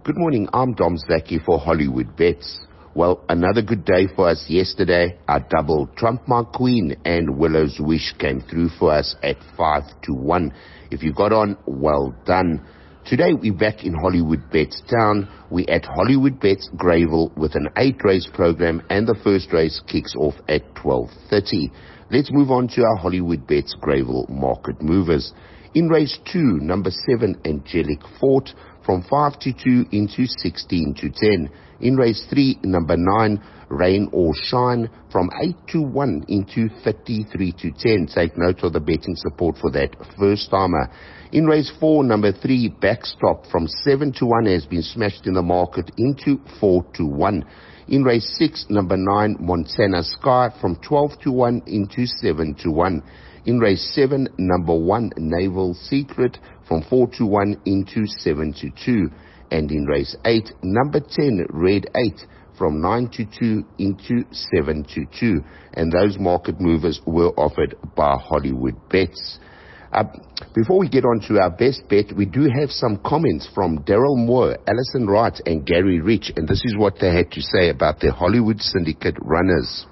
Good morning, I'm Dom Zaki for Hollywood Bets. Well, another good day for us yesterday. Our double Trump My Queen and Willow's Wish came through for us at 5-1. If you got on, well done. Today we're back in Hollywood Bets town. We're at Hollywood Bets Greyville with an 8-race program, and the first race kicks off at 12:30. Let's move on to our Hollywood Bets Greyville market movers. In race 2, number 7, Angelic Fort, from 5-2 into 16-10. In race 3, number 9, Rain or Shine, from 8-1 into 33-10. Take note of the betting support for that first timer. In race 4, number 3, Backstop, from 7-1 has been smashed in the market into 4-1. In race 6, number 9, Montana Sky, from 12-1 into 7-1. In race 7, number 1, Naval Secret, from 4-1 into 7-2. And in race 8, number 10, Red 8, from 9-2 into 7-2. And those market movers were offered by Hollywood Bets. Before we get on to our best bet, we do have some comments from Daryl Moore, Alison Wright, and Gary Rich, and this is what they had to say about their Hollywood Syndicate runners.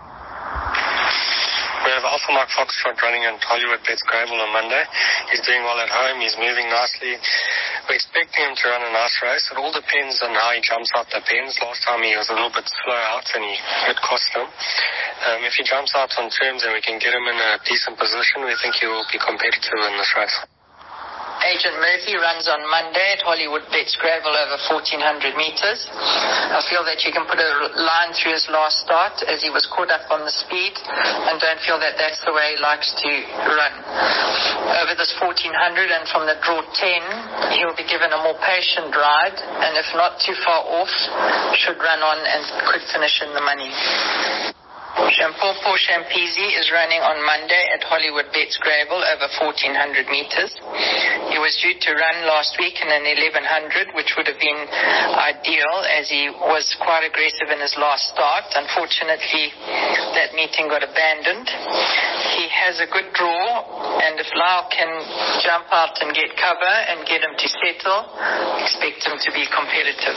Alpha Mark Foxtrot running in Hollywood Bets Greyville on Monday. He's doing well at home. He's moving nicely. We're expecting him to run a nice race. It all depends on how he jumps out the pens. Last time he was a little bit slow out and it cost him. If he jumps out on terms and we can get him in a decent position, we think he will be competitive in this race. Agent Murphy runs on Monday at Hollywood Bets Greyville over 1,400 meters. I feel that you can put a line through his last start as he was caught up on the speed, and don't feel that that's the way he likes to run. Over this 1,400 and from the draw 10, he'll be given a more patient ride, and if not too far off, should run on and could finish in the money. Shampoo Champisi is running on Monday at Hollywood Bets Greyville over 1,400 meters. He was due to run last week in an 1,100, which would have been ideal as he was quite aggressive in his last start. Unfortunately, that meeting got abandoned. He has a good draw, and if Lau can jump out and get cover and get him to settle, expect him to be competitive.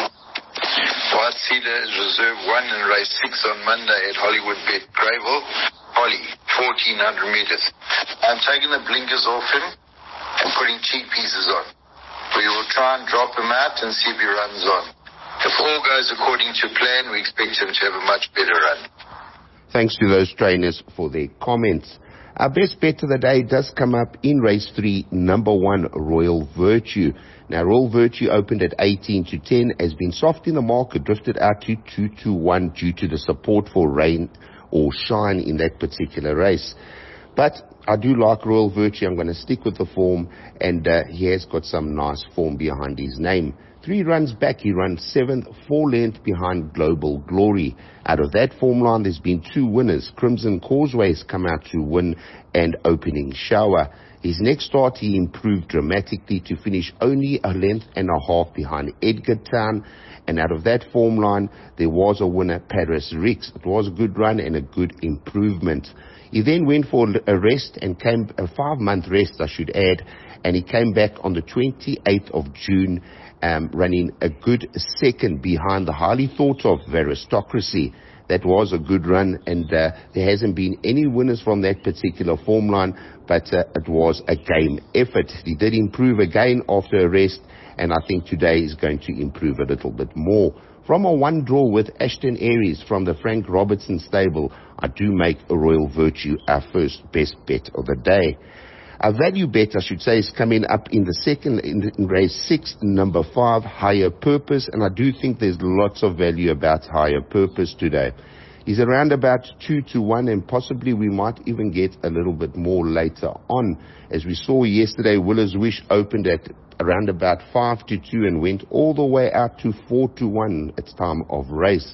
White Cedar is reserve 1 in race 6 on Monday at Hollywood Bet Greyville. Holly, 1,400 meters. I'm taking the blinkers off him and putting cheek pieces on. We will try and drop him out and see if he runs on. If all goes according to plan, we expect him to have a much better run. Thanks to those trainers for their comments. Our best bet of the day does come up in race 3, number 1, Royal Virtue. Now, Royal Virtue opened at 18-10, has been soft in the market, drifted out to 2-1 due to the support for Rain or Shine in that particular race. But I do like Royal Virtue. I'm going to stick with the form, and he has got some nice form behind his name. 3 runs back, he runs 7th, 4 length behind Global Glory. Out of that form line, there's been 2 winners. Crimson Causeway has come out to win, and Opening Shower. His next start, he improved dramatically to finish only a length and a half behind Edgartown. And out of that form line, there was a winner, Paris Rix. It was a good run and a good improvement. He then went for a rest and came, a 5-month rest, I should add, and he came back on the 28th of June, running a good second behind the highly thought of Aristocracy. That was a good run, and there hasn't been any winners from that particular form line, but it was a game effort. He did improve again after a rest, and I think today is going to improve a little bit more. From a 1 draw with Ashton Aries from the Frank Robertson stable, I do make a Royal Virtue our first best bet of the day. Our value bet, I should say, is coming up in the second, in race 6, number 5, Higher Purpose, and I do think there's lots of value about Higher Purpose today. He's around about 2-1, and possibly we might even get a little bit more later on. As we saw yesterday, Willow's Wish opened at around about 5-2 and went all the way out to 4-1 at time of race.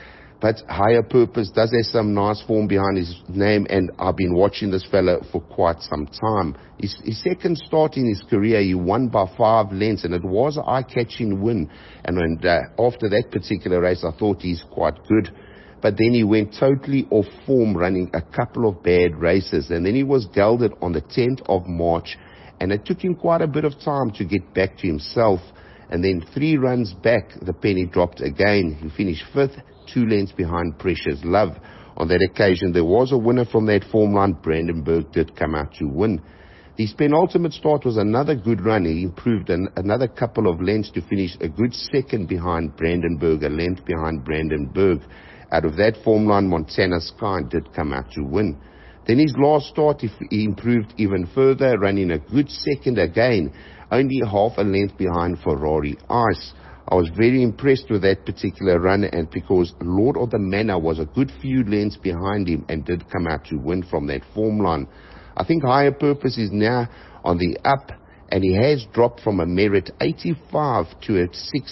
But Higher Purpose does have some nice form behind his name, and I've been watching this fella for quite some time. His second start in his career, he won by 5 lengths, and it was an eye-catching win. And after that particular race, I thought he's quite good. But then he went totally off form, running a couple of bad races. And then he was gelded on the 10th of March, and it took him quite a bit of time to get back to himself. And then 3 runs back, the penny dropped again. He finished 5th, 2 lengths behind Precious Love. On that occasion, there was a winner from that form line. Brandenburg did come out to win. His penultimate start was another good run. He improved another couple of lengths to finish a good 2nd behind Brandenburg, a length behind Brandenburg. Out of that form line, Montana Sky did come out to win. Then his last start, he improved even further, running a good 2nd again, only half a length behind Ferrari Ice. I was very impressed with that particular run, and because Lord of the Manor was a good few lengths behind him and did come out to win from that form line. I think Higher Purpose is now on the up, and he has dropped from a merit 85 to a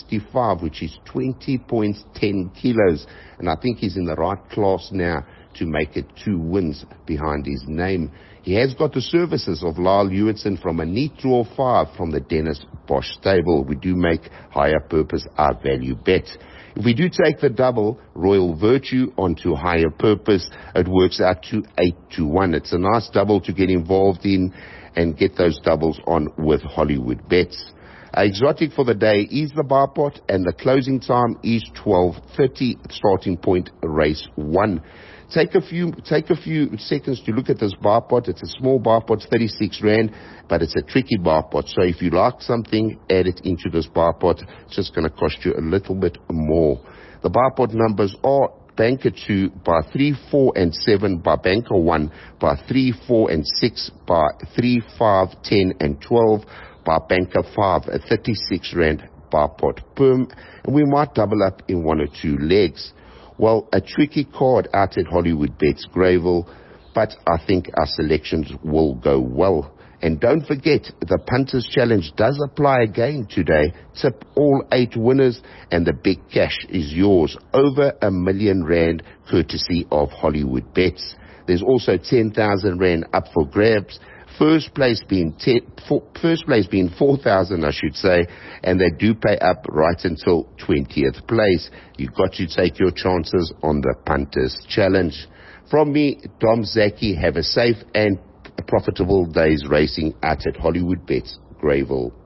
65, which is 20 points, 10 kilos. And I think he's in the right class now to make it 2 wins behind his name. He has got the services of Lyle Hewitson from a neat draw 5 from the Dennis Bosch stable. We do make Higher Purpose our value bet. If we do take the double, Royal Virtue onto Higher Purpose, it works out to 8-1. It's a nice double to get involved in and get those doubles on with Hollywood Bets. Exotic for the day is the bar pot, and the closing time is 12:30, starting point race 1. Take a few seconds to look at this bar pot. It's a small bar pot, 36 Rand, but it's a tricky bar pot. So if you like something, add it into this bar pot. It's just going to cost you a little bit more. The bar pot numbers are Banker 2 by 3, 4, and 7, by Banker 1 by 3, 4, and 6, by 3, 5, 10, and 12, by Banker 5 at 36 Rand bar pot perm, and we might double up in 1 or 2 legs. Well, a tricky card out at Hollywood Bets Greyville, but I think our selections will go well. And don't forget, the Punters Challenge does apply again today. Tip all 8 winners, and the big cash is yours. Over R1 million, courtesy of Hollywood Bets. There's also 10,000 Rand up for grabs. First place being 4,000, I should say, and they do pay up right until 20th place. You've got to take your chances on the Punters Challenge. From me, Dom Zaki, have a safe and profitable day's racing out at Hollywood Bets Greyville.